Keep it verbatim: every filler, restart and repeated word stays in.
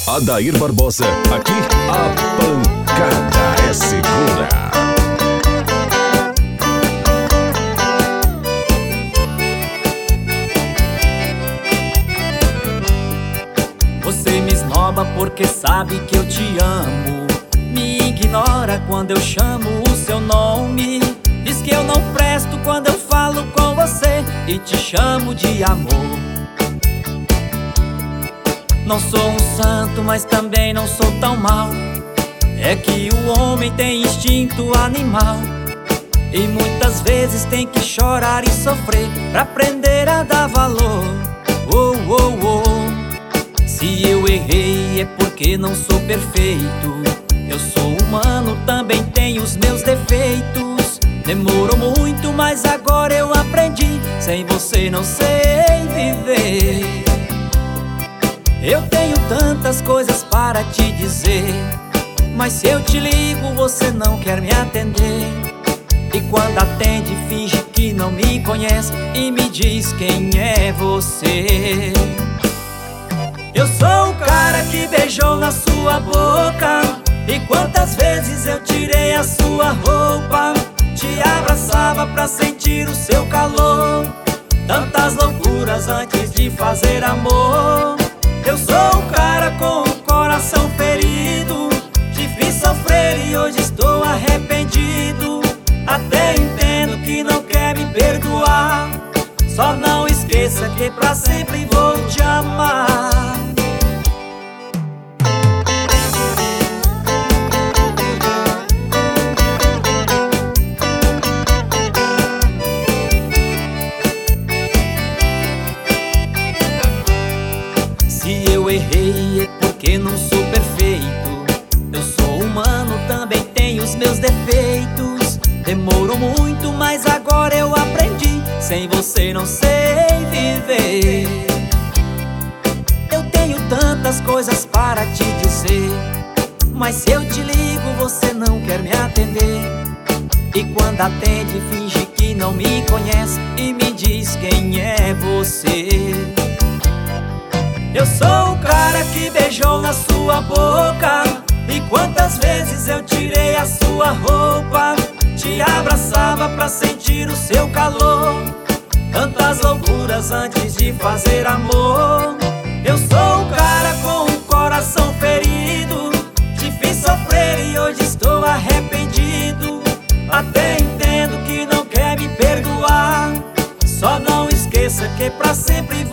Adair Barbosa, aqui a pancada é segura. Você me esnoba porque sabe que eu te amo. Me ignora quando eu chamo o seu nome. Diz que eu não presto quando eu falo com você e te chamo de amor. Não sou um santo, mas também não sou tão mal. É que o homem tem instinto animal e muitas vezes tem que chorar e sofrer pra aprender a dar valor. Oh, oh, oh. Se eu errei é porque não sou perfeito. Eu sou humano, também tenho os meus defeitos. Demorou muito, mas agora eu aprendi. Sem você não sei viver. Eu tenho tantas coisas para te dizer, mas se eu te ligo você não quer me atender. E quando atende finge que não me conhece e me diz quem é você. Eu sou o cara que beijou na sua boca, e quantas vezes eu tirei a sua roupa, te abraçava pra sentir o seu calor. Tantas loucuras antes de fazer amor. Eu sou o cara com o coração ferido, te fiz sofrer e hoje estou arrependido. Até entendo que não quer me perdoar. Só não esqueça que pra sempre vou te amar. Se eu errei é porque não sou perfeito. Eu sou humano, também tenho os meus defeitos. Demorou muito, mas agora eu aprendi. Sem você não sei viver. Eu tenho tantas coisas para te dizer, mas se eu te ligo você não quer me atender. E quando atende finge que não me conhece e me diz quem é você. Eu sou o cara que beijou na sua boca, e quantas vezes eu tirei a sua roupa, te abraçava pra sentir o seu calor. Tantas loucuras antes de fazer amor. Eu sou o cara com o coração ferido, te fiz sofrer e hoje estou arrependido. Até entendo que não quer me perdoar. Só não esqueça que pra sempre